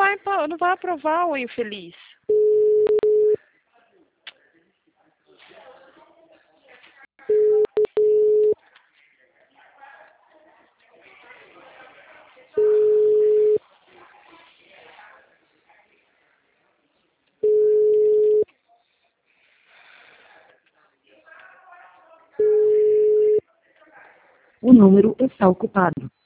não vai aprovar o infeliz. O número está ocupado.